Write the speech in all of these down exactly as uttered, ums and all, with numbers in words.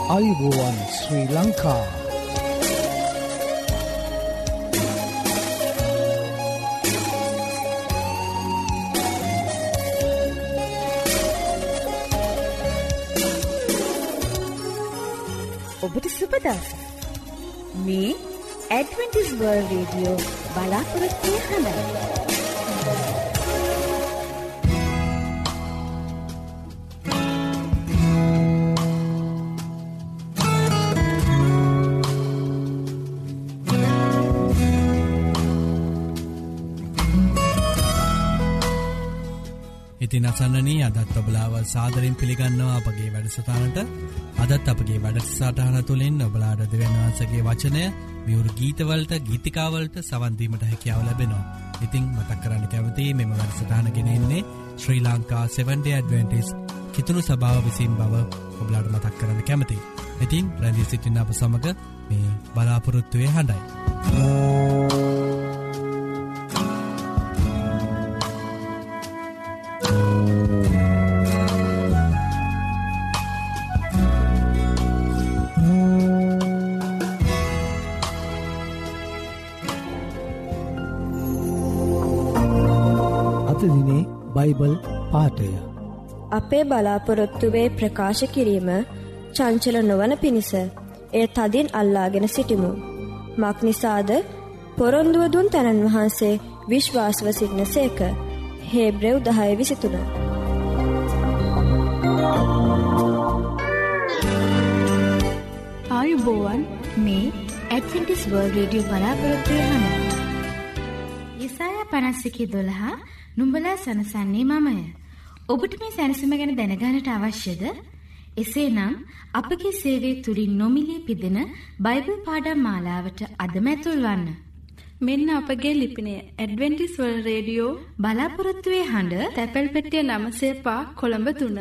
ආයුබෝවන් ශ්‍රී ලංකා. ඔබට සුබ දවසක්. මේ ඇඩ්වෙන්ටිස් වර්ල්ඩ් රේඩියෝ බලාපොරොත්තු වෙන හඬයි. ඉතින් අසන්නනී අදත් ඔබලාව සාදරයෙන් පිළිගන්නවා අපගේ වැඩසටහනට. අදත් අපගේ වැඩසටහන තුළින් ඔබලාට දෙවියන් වහන්සේගේ වචනය මියුරු ගීතවලට ගීතිකාවලට සවන් දීමට හැකියාව ලැබෙනවා. ඉතින් මතක් කරන්න කැමතියි මෙම වැඩසටහන ගෙනෙන්නේ Sri Lanka seventh day Adventist කිතුණු සභාව විසින් බව ඔබලාට මතක් කරන්න කැමතියි. ඉතින් රැඳී සිටින අප සමග මේ බලාපොරොත්තුවේ හඬයි. බයිබල් පාඨය අපේ බලාපොරොත්තුවේ ප්‍රකාශ කිරීම චංචල නොවන පිණිස එය තදින් අල්ලාගෙන සිටිමු. මක් නිසාද පොරොන්දුව දුන් තැනන් වහන්සේ විශ්වාසව සිටිනසේක. හේබ්‍රෙව් දහය විසිතුන. ආයුබෝවන් මේ ඇඩ්වෙන්ටිස් වර්ල්ඩ් රේඩියෝ බලාපොරොත්තු වෙන යෙසායා පනස් එකේ දොළහ නුඹලා සනසන්නේ මමය. ඔබට මේ සැනසීම ගැන දැනගන්නට අවශ්‍යද? එසේනම් අපගේ සේවයේ තුලින් නොමිලේ පිදෙන බයිබල් පාඩම් මාලාවට අදම ඇතුල් වන්න. මෙන්න අපගේ ලිපිනය ඇඩ්වෙන්ටිස් වර්ල්ඩ් රේඩියෝ බලාපොරොත්තු වෙන හඬ තැපැල් පෙට්ටිය නවය පහ කොළඹ තුන.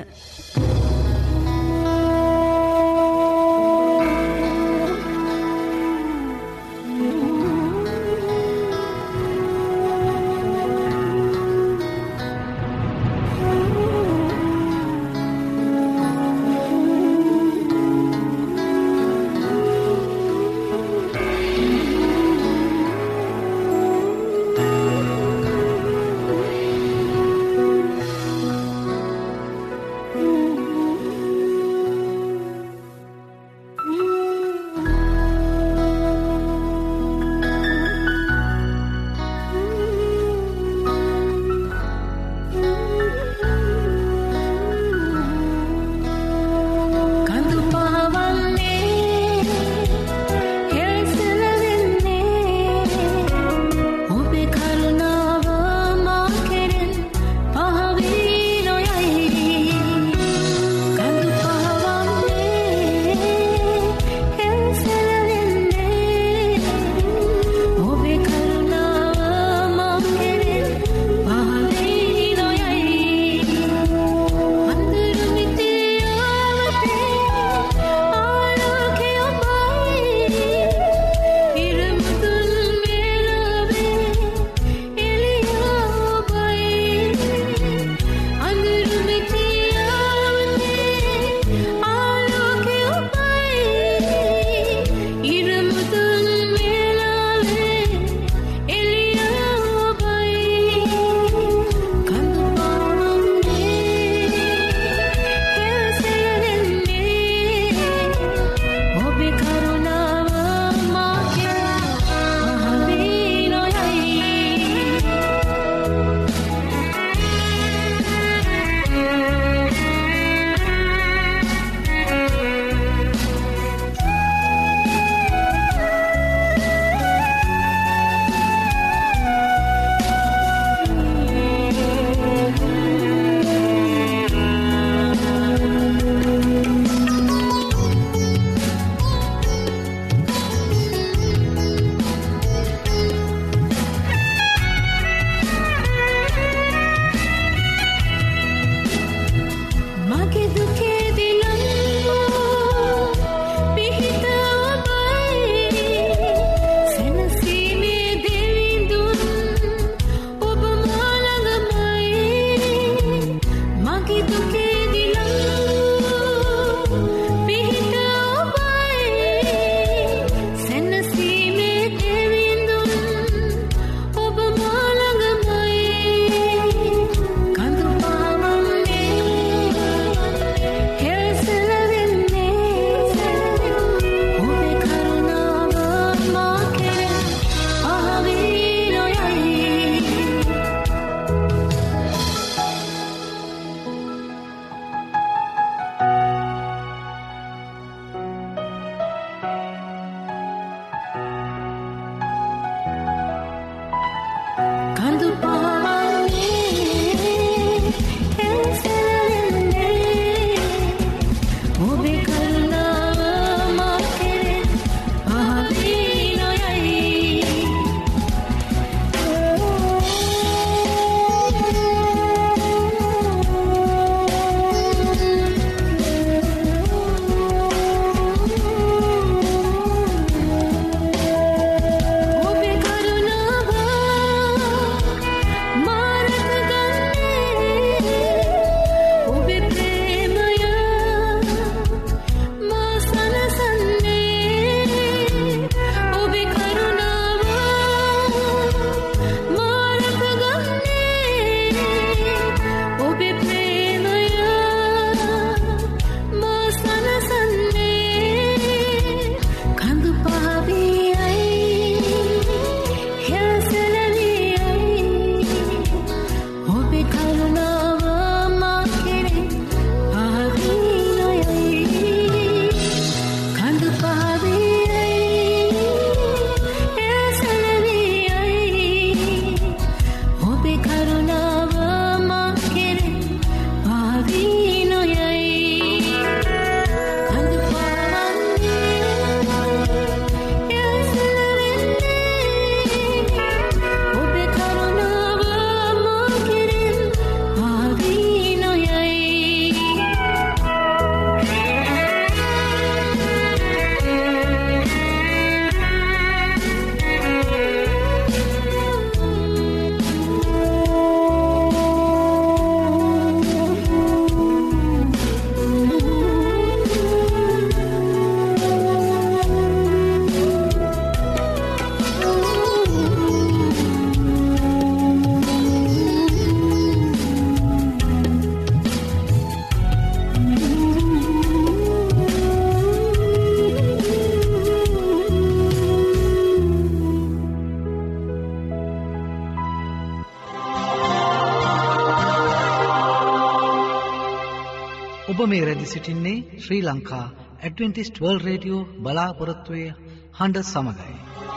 අප මේ රැදි සිටින්නේ Sri Lanka Adventist world radio බලාපොරොත්තුවේ හඬ සමගයි.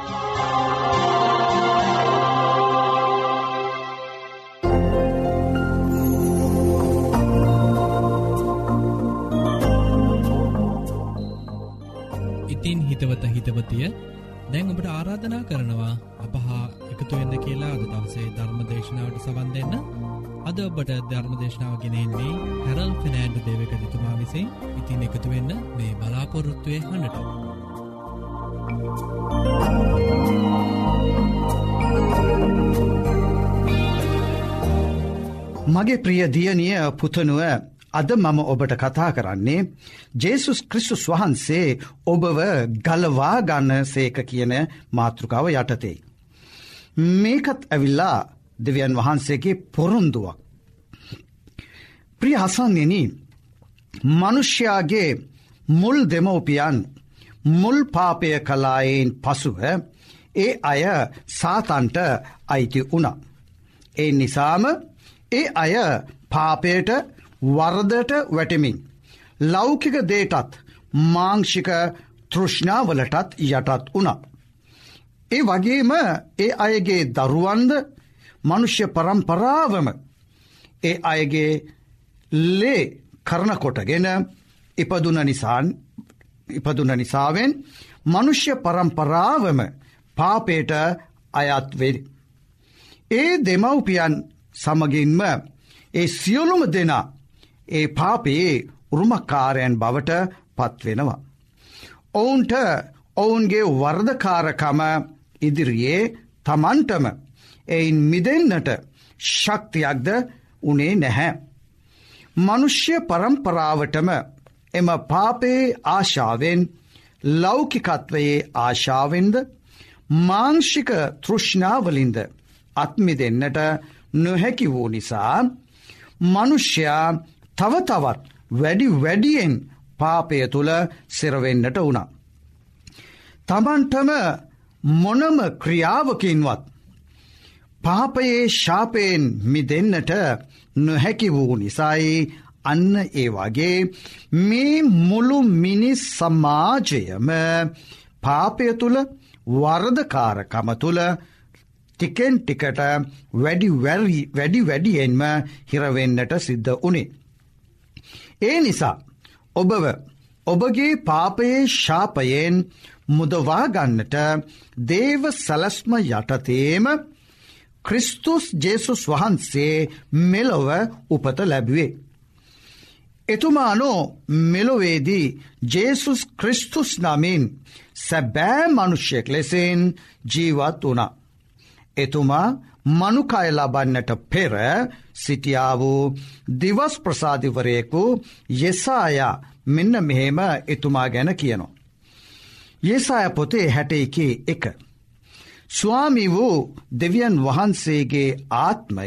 ඉතින් හිතවත හිතවතිය දැන් ඔබට ආරාධනා කරනවා අප හා එකතු වෙන්න කියලා අද දවසේ ධර්ම දේශනාවට සවන් දෙන්න. අද ඔබට ධර්ම දේශනාව ගෙනෙන්නේ හැරල් ෆිනෑන්ඩු දේවකතුමා විසින්. ඉතින් එකතු වෙන්න මේ බලාපොරොත්තුවේ හඬට. මගේ ප්‍රිය දියණිය පුතණුව, අද මම ඔබට කතා කරන්නේ ජේසුස් ක්‍රිස්තුස් වහන්සේ ඔබව ගලවා ගන්න සේක කියන මාතෘකාව යටතේ. මේකත් ඇවිල්ලා දෙවියන් වහන්සේගේ පොරොන්දුවක්. ප්‍රිය හසන්නේනි, මනුෂ්‍යයාගේ මුල් දෙමව්පියන් මුල් පාපය කළායෙන් පසුව ඒ අය සාතන්ට අයිති වුණා. ඒ නිසාම ඒ අය පාපයට වරදට වැටෙමින් ලෞකික දේටත් මාංශික තෘෂ්ණාවලටත් යටත් වුණා. ඒ වගේම ඒ අයගේ දරුවන්ද මනුෂ්‍ය පරම්පරාවම ඒ අයගේ ලේ කරනකොටගෙන ඉපදුන නිසාන් ඉපදුන නිසාවෙන් මනුෂ්‍ය පරම්පරාවම පාපයට අයත් වේ. ඒ දෙමව්පියන් සමගින්ම ඒ සියලුම දෙනා ඒ පාපයේ උරුමකාරයන් බවට පත්වෙනවා. ඔවුන්ට ඔවුන්ගේ වර්ධකාරකම ඉදිරියේ තමන්ටම එයින් මිදෙන්නට ශක්තියක්ද උනේ නැහැ. මනුෂ්‍ය පරම්පරාවටම එම පාපයේ ආශාවෙන්, ලෞකිකත්වයේ ආශාවෙන්ද, මාංශික තෘෂ්ණාවලින්ද අත්මිදෙන්නට නොහැකි වූ නිසා මනුෂ්‍යයා තව තවත් වැඩි වැඩියෙන් පාපය තුළ සිරවෙන්නට වුණා. තමන්ටම මොනම ක්‍රියාවකින්වත් පාපයේ ශාපයෙන් මිදෙන්නට නොහැකි වූ නිසායි අන්න ඒ වගේ මේ මුළු මිනිස් සමාජයම පාපය තුළ, වරදකාරකම තුළ ටිකෙන් ටිකට වැඩි වැඩි වැඩියෙන්ම හිරවෙන්නට සිද්ධ වුණේ. ඒ නිසා ඔබව ඔබගේ පාපයේ ශාපයෙන් මුදවා ගන්නට දේව සලස්ම යටතේම ක්‍රිස්තුස් ජේසුස් වහන්සේ මෙලොව උපත ලැබුවේ. එතුමානෝ මෙලොවේදී ජේසුස් ක්‍රිස්තුස් නමින් සැබෑ මනුෂ්‍යෙක් ලෙසෙන් ජීවත් වුණා. එතුමා මනුකය ලබන්නට පෙර සිටියා වූ දිවස් ප්‍රසාදිවරයෙකු යෙසායා මෙන්න මෙහෙම එතුමා ගැන කියනවා. යෙසායා පොතේ හැට එකේ එක. ස්වාමී වූ දෙවියන් වහන්සේගේ ආත්මය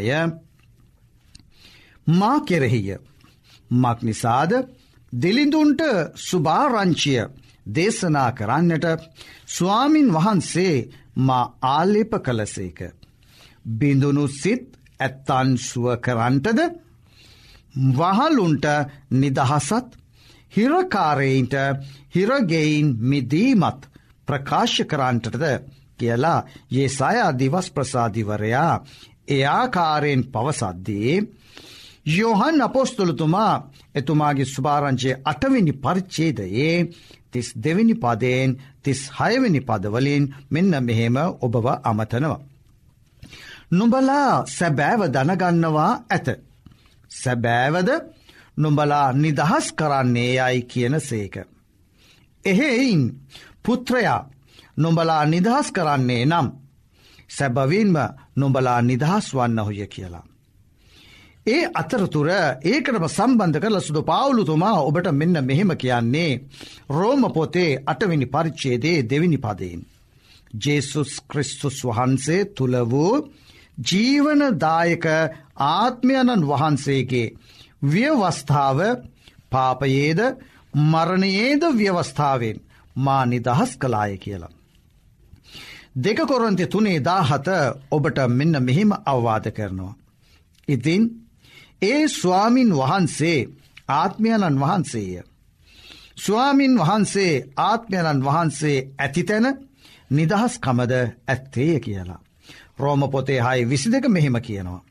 මා කෙරෙහිය. මක් නිසාද දිලිඳුන්ට සුභාරංචිය දේශනා කරන්නට ස්වාමින් වහන්සේ මා ආලේප කළසේක. බිඳුණු සිත් ඇත්තන් සුව කරන්ටද, වහලුන්ට නිදහසත්, හිරකාරයින්ට හිරගෙයින් මිදීමත් ප්‍රකාශ කරන්ටද කියලා යෙසායා දිවස් ප්‍රසාදිවරයා ඒ ආකාරයෙන් පවසද්දී යෝහන් අපොස්තලතුමා එතුමාගේ සුභාරංචියේ අටවෙනි පරිච්ඡේදයේ තිස් දෙවෙනි පදයෙන් තිස් හයවෙනි පදවලින් මෙන්න මෙහෙම ඔබව අමතනවා. නුඹලා සැබෑව දැනගන්නවා ඇත. සැබෑවද නුඹලා නිදහස් කරන්නේ යයි කියන සේක. එහෙයින් පුත්‍රයා නුඹලා නිදහස් කරන්නේ නම් සැබවින්ම නුඹලා නිදහස් වන්නහුය කියලා. ඒ අතරතුර ඒකටම සම්බන්ධ කරලා සුදු පාවුලුතුමා ඔබට මෙන්න මෙහෙම කියන්නේ රෝම පොතේ අටවෙනි පරිච්ඡේදයේ දෙවෙනි පදයෙන්. ජේසුස් ක්‍රිස්තුස් වහන්සේ තුල වූ ජීවනදායක ආත්මයන්න් වහන්සේගේ ව්‍යවස්ථාව පාපයේද මරණයේද ව්‍යවස්ථාවෙන් මා නිදහස් කළාය කියලා. දෙක කොරින්ති තුනේ දාහත ඔබට මෙන්න මෙහෙම අවවාද කරනවා. ඉතින් ඒ ස්වාමින් වහන්සේ ආත්මයණන් වහන්සේය. ස්වාමින් වහන්සේ ආත්මයණන් වහන්සේ ඇතිතැන නිදහස්කමද ඇත්තේය කියලා. රෝම පොතේ හයි විසි දෙක මෙහෙම කියනවා.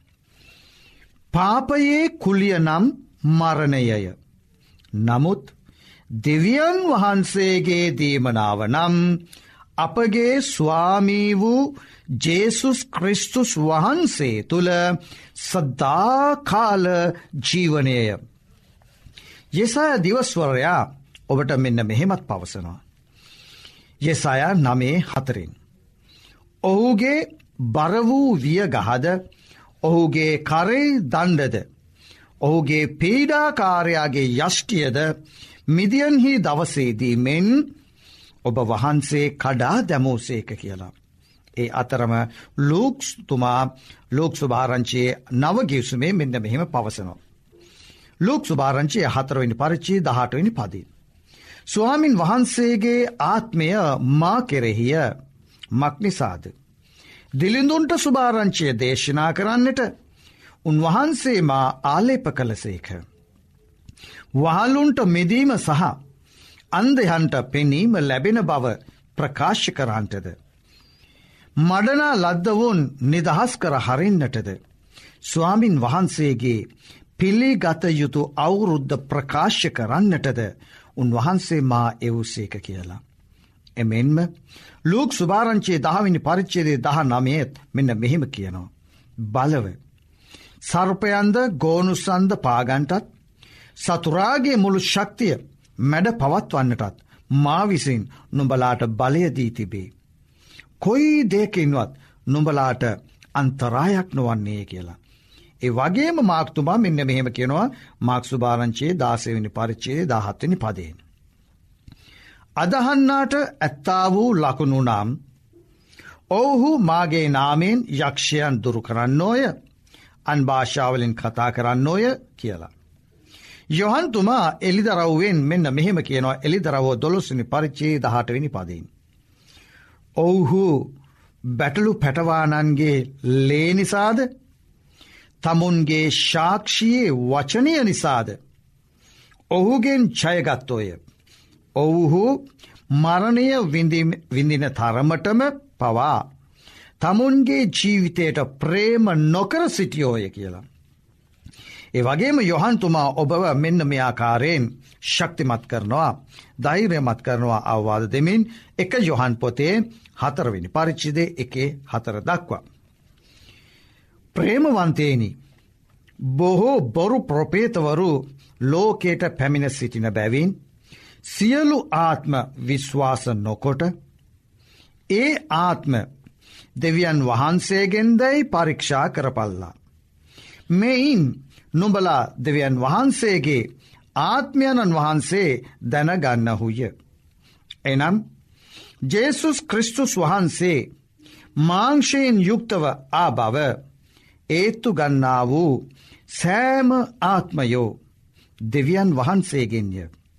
පාපයේ කුලිය නම් මරණයය. නමුත් දෙවියන් වහන්සේගේ දීමනාව නම් අපගේ ස්වාමී වූ ජේසුස් ක්‍රිස්තුස් වහන්සේ තුළ සදාකාල ජීවනයය. යෙසායා දිවස්වරයා ඔබට මෙන්න මෙහෙමත් පවසනවා. යෙසායා නමේ හතරෙන්. ඔහුගේ බර වූ වියගහද ඔහුගේ කරේ දණ්ඩද ඔහුගේ පීඩාකාරයාගේ යෂ්ටියද මිදියන්හි දවසේදී මෙන් ඔබ වහන්සේ කඩා දැමූසේක කියලා. ඒ අතරම ලූක්ස්තුමා ලෝක් සුභාරංචයේ නවගිවසුමේ මෙන්න මෙහෙම පවසනවා. ලෝක් සුභාරංචයේ හතරවෙනි පරිච්ඡේදය දහඅටවෙනි පදයෙන්. ස්වාමින් වහන්සේගේ ආත්මය මා කෙරෙහිය මක්නිසාද. දිලිඳුන්ට සුභාරංචිය දේශනා කරන්නට උන්වහන්සේ මා ආලේප කළසේක. වහලුන්ට මිදීම සහ අන්ධයන්ට පෙනීම ලැබෙන බව ප්‍රකාශ කරන්නටද. මඩනා ලද්දවුන් නිදහස් කර හරින්නටද. ස්වාමින් වහන්සේගේ පිළිගත යුතු අවුරුද්ද ප්‍රකාශ කරන්නටද උන්වහන්සේ මා එවුසේක කියලා. එමෙන්ම ලූක් සුභාරංචයේ දහවෙනි පරිච්ඡේදයේ දහනවයේත් මෙන්න මෙහෙම කියනවා. බලව සර්පයන්ද ගෝනුසන්ද පාගන්ටත් සතුරාගේ මුළු ශක්තිය මැඩ පවත්වන්නටත් මා විසින් නුඹලාට බලය දී තිබේ. කොයි දෙයකින්වත් නුඹලාට අන්තරායක් නොවන්නේ කියලා. ඒ වගේම මාක්තුමා මෙන්න මෙහෙම කියනවා මාක් සුභාරංචයේ දාසවෙනි පරිච්ඡේදයේ දහහත්වෙනි පදයෙන්. අදහන්නාට ඇත්තා වූ ලකුණු නම් ඔවුහු මාගේ නාමයෙන් යක්ෂයන් දුරු කරන්නෝය අන් භාෂාවලින් කතා කරන්නෝය කියලා. යොහන්තුමා එලිදරව්වෙන් මෙන්න මෙහෙම කියනවා එලිදරවෝ දොළොස්වෙනි පරිච්ඡේදයේ දහඅටවෙනි පදයෙන්. ඔවුහු බැටළු පැටවානන්ගේ ලේ නිසාද තමුන්ගේ සාක්ෂියේ වචනය නිසාද ඔහුගෙන් ජයගත්තෝය. ඔවුහු මරණය විඳින තරමටම පවා තමුන්ගේ ජීවිතයට ප්‍රේම නොකර සිටියෝය කියලා. ඒ වගේම යොහන්තුමා ඔබව මෙන්න මේ ආකාරයෙන් ශක්තිමත් කරනවා ධෛර්යමත් කරනවා අවවාද දෙමින් එක යොහන් පොතේ හතරවෙනි පරිච්ඡේදයේ එකේ හතර දක්වා. ප්‍රේමවන්තේනි බොහෝ බොරු ප්‍රොපේතවරු ලෝකයට පැමිණ සිටින බැවින් සියලු ආත්ම විශ්වාස නොකොට ඒ ආත්ම දෙවියන් වහන්සේගෙන්දයි පරීක්ෂා කරපල්ලා. මෙයින් නුඹලා දෙවියන් වහන්සේගේ ආත්මයණන් වහන්සේ දැනගන්නහුය. එනම් ජේසුස් ක්‍රිස්තුස් වහන්සේ මාංශයෙන් යුක්තව ආ බව ඒත්තු ගන්නා වූ සෑම ආත්මයෝ දෙවියන් වහන්සේගෙන්ය.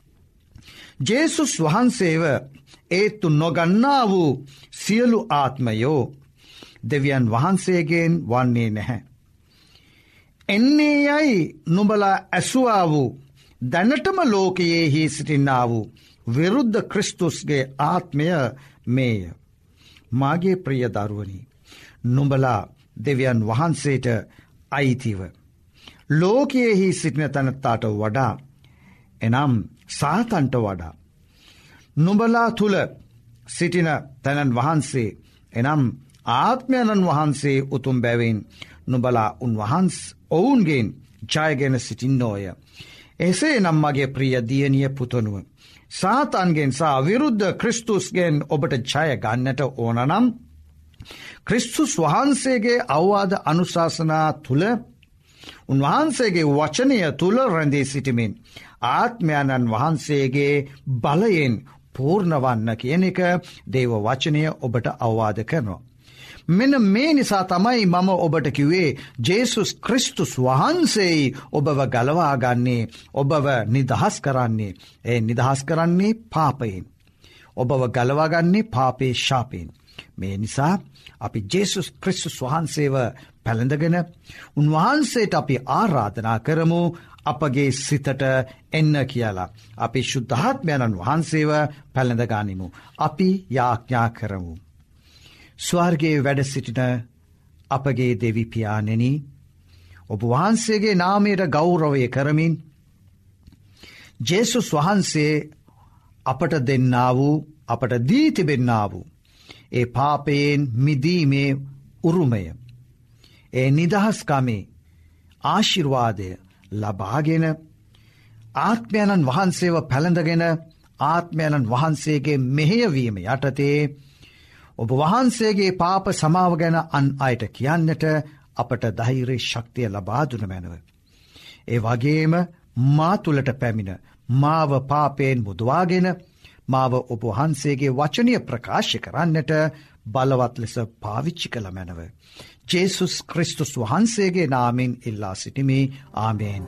ජේසුස් වහන්සේව ඒත්තු නොගන්නා වූ සියලු ආත්මයෝ දෙවියන් වහන්සේගෙන් වන්නේ නැහැ. එන්නේ යයි නුඹලා ඇසුවා වූ දැනටම ලෝකයේහි සිටින්නා වූ විරුද්ධ ක්‍රිස්තුස්ගේ ආත්මය මේය. මාගේ ප්‍රිය දරුවනි නුඹලා දෙවියන් වහන්සේට අයිතිව ලෝකයේහි සිටින තැනැත්තාට වඩා එනම් සාතන්ට වඩා නුඹලා තුල සිටින තැනන් වහන්සේ එනම් ආත්මයණන් වහන්සේ උතුම් බැවින් නුඹලා උන්වහන්ස් ඔවුන්ගෙන් ජයගෙන සිටින්නෝය. එසේ නම් මගේ ප්‍රිය දියණිය පුතණුව සාතන්ගෙන් සහ විරුද්ධ ක්‍රිස්තුස්ගෙන් ඔබට ජය ගන්නට ඕන නම් ක්‍රිස්තුස් වහන්සේගේ අවවාද අනුශාසනා තුල උන්වහන්සේගේ වචනය තුල රැඳී සිටමින් ආත්මයන්න් වහන්සේගේ බලයෙන් පූර්ණවන්න කියන එක දේව වචනය ඔබට අවවාද කරනවා. මෙන්න මේ නිසා තමයි මම ඔබට කිව්වේ ජේසුස් ක්‍රිස්තුස් වහන්සේයි ඔබව ගලවා ගන්නේ ඔබව නිදහස් කරන්නේ. ඒ නිදහස් කරන්නේ පාපයෙන්. ඔබව ගලවා ගන්නේ පාපේ ශාපයෙන්. මේ නිසා අපි ජේසුස් ක්‍රිස්තුස් වහන්සේව පැළඳගෙන උන්වහන්සේට අපි ආරාධනා කරමු අපගේ සිතට එන්න කියලා. අපි ශුද්ධාත්මයණන් වහන්සේව පැළඳගනිමු. අපි යාඥා කරමු. ස්වර්ගයේ වැඩ සිටින අපගේ දෙවිපියාණෙනි, ඔබ වහන්සේගේ නාමයට ගෞරවය කරමින් ජේසුස් වහන්සේ අපට දෙන්නා වූ, අපට දී තිබෙන්නා වූ ඒ පාපයෙන් මිදීමේ උරුමය, ඒ නිදහස්කමේ ආශිර්වාදය ලබාගෙන ආත්මයණන් වහන්සේව පැළඳගෙන ආත්මයණන් වහන්සේගේ මෙහෙයවීම යටතේ ඔබ වහන්සේගේ පාප සමාව ගැන අන් අයට කියන්නට අපට ධෛර්ය ශක්තිය ලබා දුන මැනව. ඒ වගේම මා තුළට පැමිණ මාව පාපයෙන් මුදවාගෙන මාව ඔබ වහන්සේගේ වචනය ප්‍රකාශ කරන්නට බලවත් ලෙස පාවිච්චි කළ මැනව. ජේසුස් ක්‍රිස්තුස් වහන්සේගේ නාමෙන් ඉල්ලා සිටිමි. ආමේන්.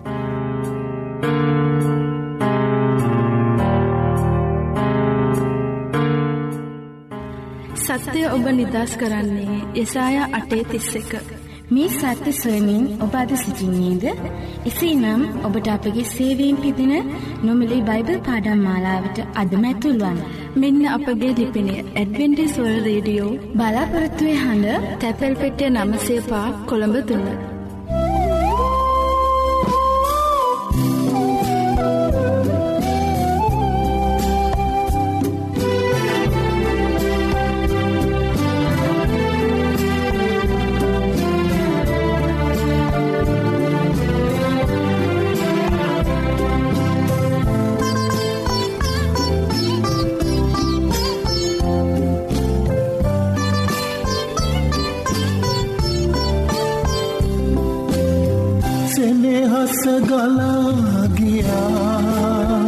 සත්‍යය ඔබ නිදහස් කරන්නේ යෙසායා අටේ තිස් එක. මේ සත්‍ය සොයමින් ඔබ අද සිටින්නේද? එසේනම් ඔබට අපගේ සේවයෙන් පිදින නොමිලේ බයිබල් පාඩම් මාලාවට අදම ඇතුල්වන්න. මෙන්න අපගේ ලිපිනය ඇඩ්වෙන්ටිස් වර්ල්ඩ් රේඩියෝ බලාපොරොත්තුවේ හඬ තැපැල් පෙට්ටිය නවය පහ කොළඹ තුන. ගලා ගියා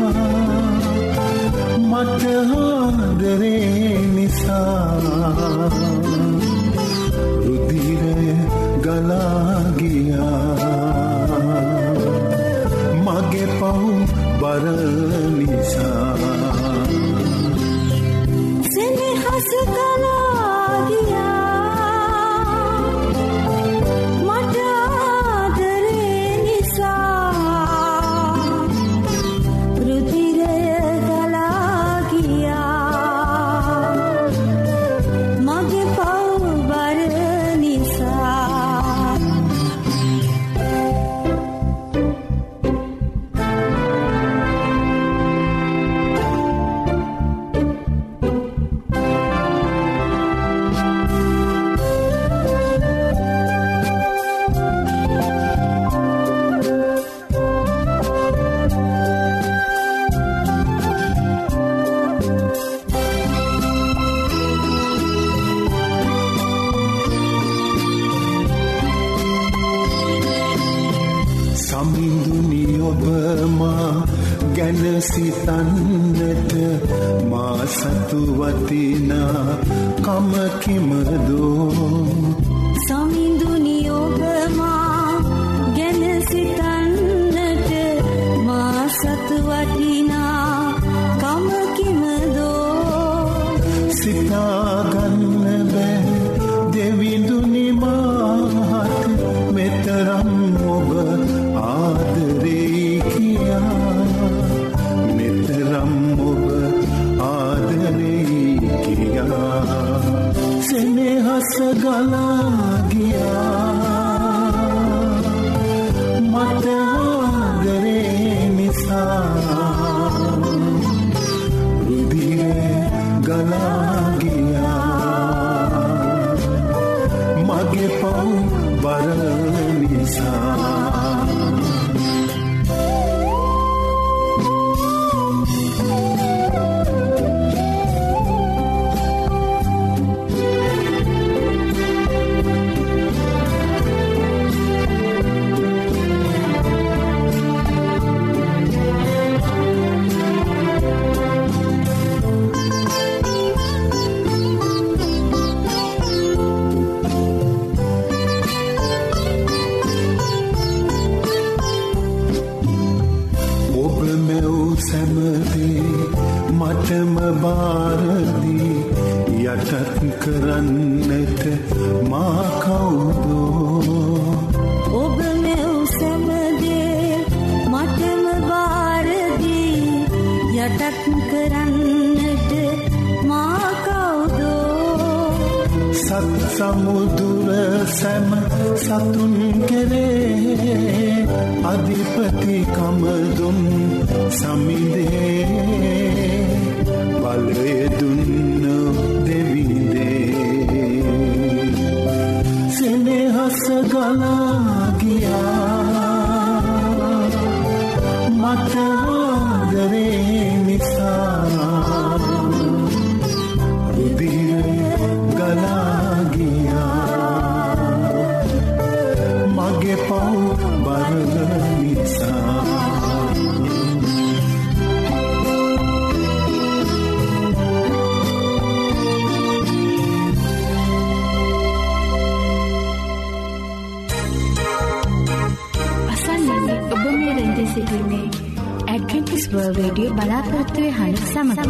මට ආදරේ නිසා රුධිරය ගලා ගියා මගේ පව් බර නිසා සෙනෙහස ගලා ගියා සිතන්නට මා සතු වතිනා කම කිමදෝ සමිඳුනි ඔබ මා ගැන සිතන්නට මා සතු වතිනා කම කිමදෝ සිතාගන්න බෑ දෙවිඳුනි මාහත් මෙතරම් ඔබ ආදරේ කියා ඔබ ආදරේ කියා සෙනෙහස ගලා ගියා මට ආදරේ නිසා රුධිරේ ගලා ගියා මගේ පව් බර නිසා මටම බාරදී යටත් කරන්නට මා කවුදෝ ඔබ මෙව් සැමදේ සමුදුර සැම සතුන් කෙරේ අධිපති කමදුන් සමිදේ බලය දුන්න දෙවිදේ සෙනෙහස ගලා ගියා මට ආදරේ නිසා රුධිර ගලා ගියා මගේ පව් බර නිසා ඇඩ්වෙන්ටිස් වර්ල්ඩ් රේඩියෝ බලාපොරොත්තුවේ හඬ සමග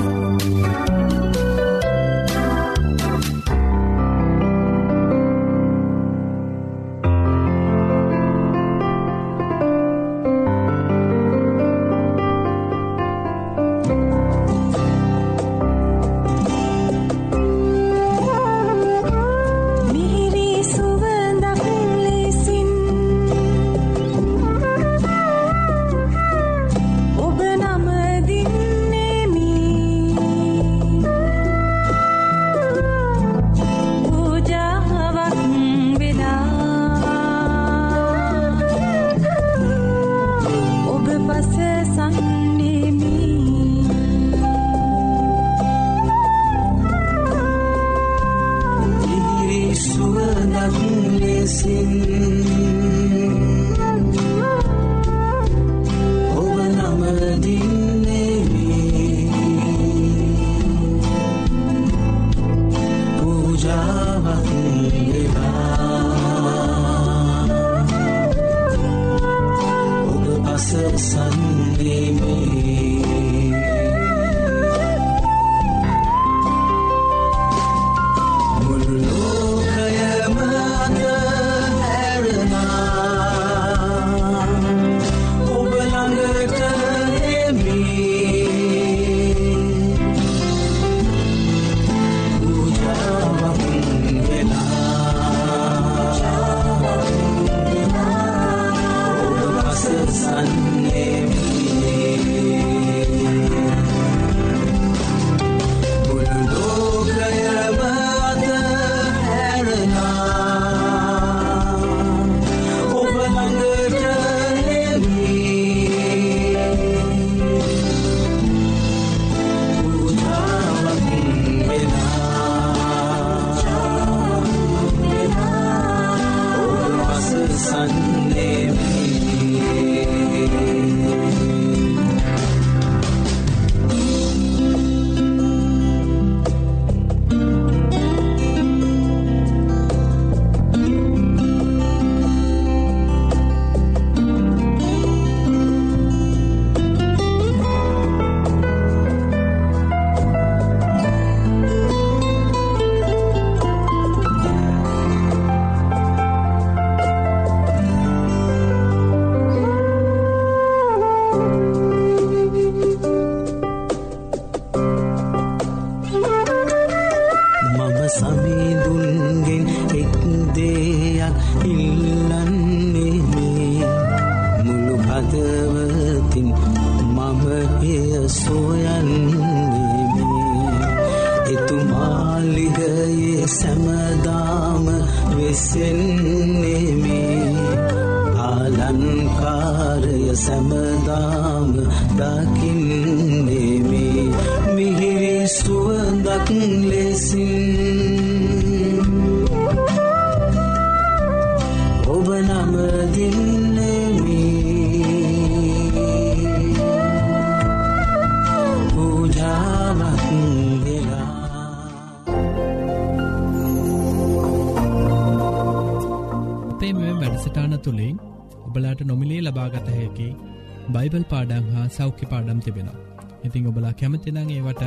තුළින් ඔබලාට නොමිලේ ලබාගත හැකි බයිබල් පාඩම් හා සෞඛ්‍ය පාඩම් තිබෙනවා. ඉතින් ඔබලා කැමති නම් ඒවට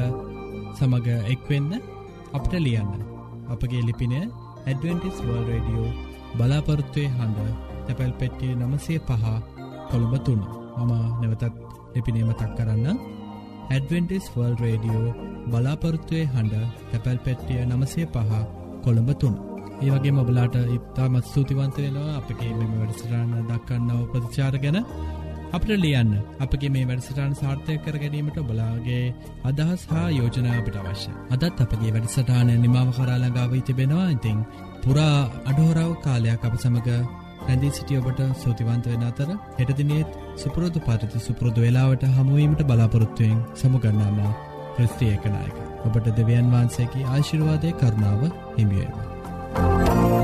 සමග එක්වෙන්න අපට ලියන්න. අපගේ ලිපින ඇඩ්වෙන්ටිස් වර්ල්ඩ් රේඩියෝ බලාපොරොත්තුවේ හඬ තැපැල් පෙට්ටිය නවසිය පහ කොළඹ තුන. මම නැවතත් ලිපිනය මතක් කරන්න. ඇඩ්වෙන්ටිස් වර්ල්ඩ් රේඩියෝ බලාපොරොත්තුවේ හඬ තැපැල් පෙට්ටිය නවසිය පහ කොළඹ තුන. ඒ වගේම ඔබලාට ඉතාමත් ස්තුතිවන්ත වෙනවා අපගේ මෙම වැඩසටහන දක්වන්නව ප්‍රතිචාර ගැන. අපිට ලියන්න. අපගේ මේ වැඩසටහන සාර්ථක කර ගැනීමට ඔබලාගේ අදහස් හා යෝජනා අපිට අවශ්‍යයි. අදත් අපගේ වැඩසටහන නිමාව කරා ළඟා වී තිබෙනවා. ඉතින් පුරා අඩහොරව කාලයක් අප සමග රැඳී සිටි ඔබට ස්තුතිවන්ත වෙන අතර හෙට දිනේ සුපුරුදු පරිදි සුපුරුදු වේලාවට හමු වීමට බලාපොරොත්තු වෙමින් සමුගන්නාම ක්‍රිස්ති ඒකනායක ඔබට දෙවියන් වහන්සේගේ ආශිර්වාදයේ කරුණාව හිමි වේවා.